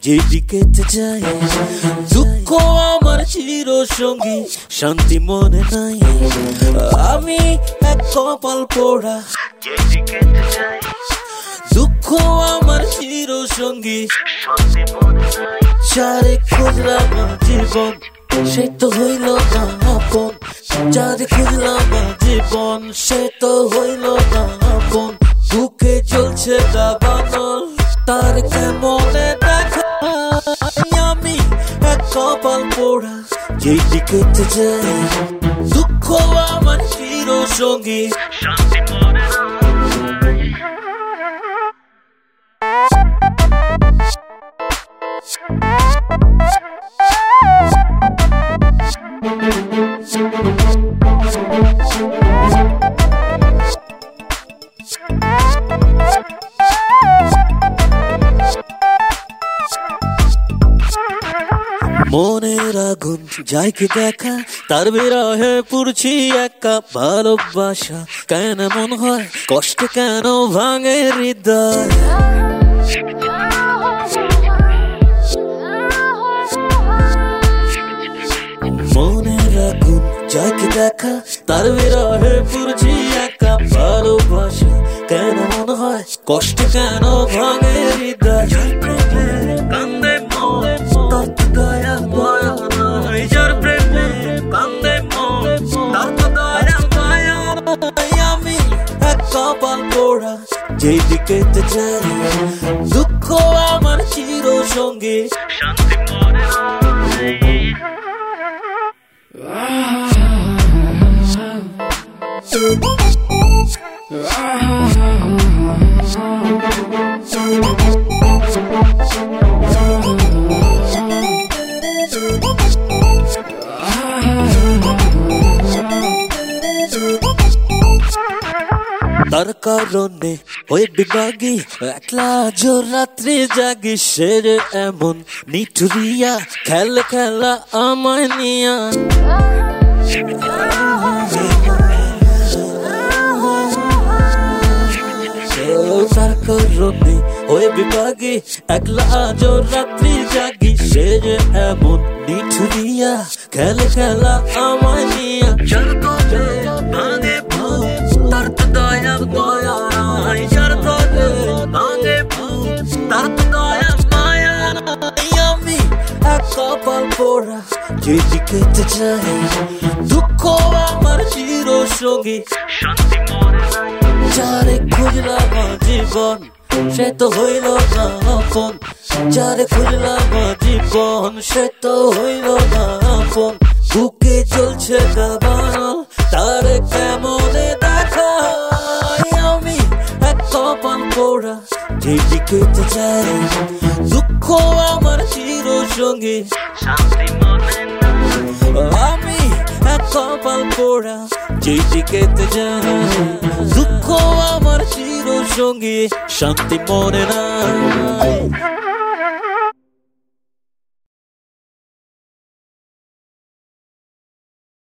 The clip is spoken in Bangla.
যেদিকেতে যাই দুঃখ আমার চিরসঙ্গী, শান্তি মনে নাই। আমি এক কপাল পোড়া, যেদিকেতে যাই দুঃখ আমার চিরসঙ্গী, শান্তি মনে নাই। যারে খুঁজলাম জীবন সে তো হইল না আপন, যারে খুঁজলাম জীবন সে তো হইল না আপন। বুকে জ্বলছে দাবানল, তার কেমনে দেখা। আমি এক কপাল পোড়া, যেদিকেতে যাই দুঃখ আমার চিরসঙ্গী, শান্তি মনে নাই। মনের আগুন যাই কি দেখা, তার বিরহে পুড়ছি একা। ভালোবাসা কেন মন হয়, কষ্ট কেন ভাঙে হৃদয়। মনের আগুন যাই কি দেখা, তার বিরহে পুড়ছি একা। ভালোবাসা কেন মন হয়, কষ্ট কেন ভাঙে হৃদয়। কান্দে মন তার তো দয়া দয়া নাই, যার প্রেমে কান্দে মন তার তো দয়া দয়া নাই। আমি এক কপাল পোড়া, যেদিকেতে যাই দুঃখ আমার চিরসঙ্গী, শান্তি মনে নাই। তার কারণে ওই বিভাগী একলা জো রাত্রি জাগি। সে যে এমন নিঠুরিয়া, খেলা খেলা আমায় নিয়া। তার কারণে ওই বিভাগী একলা জো রাত্রি জাগি। সে যে এমন নিঠুরিয়া, খেলা খেলা আমায় নিয়া। ভাঙে তার তো দয়া দয়া নাই, যার করে ভাঙে তার তো দয়া মায়া নাই। আমি এক কপাল পোড়া, যেদিকেতে যাই দুঃখ আমার চিরসঙ্গী, শান্তি মনে নাই। যারে খুঁজলাম জীবন সে তো হইল না আপন, যারে খুঁজলাম জীবন সে তো হইল না আপন। বুকে জ্বলছে দাবানল, তার কেমনে দেখা। আমি এক কপাল পোড়া, যেদিকেতে যাই দুঃখ আমার চিরসঙ্গী, শান্তি মনে নাই। আমি এক কপাল পোড়া, যেদিকেতে যাই দুঃখ আমার চিরসঙ্গী, শান্তি মনে নাই।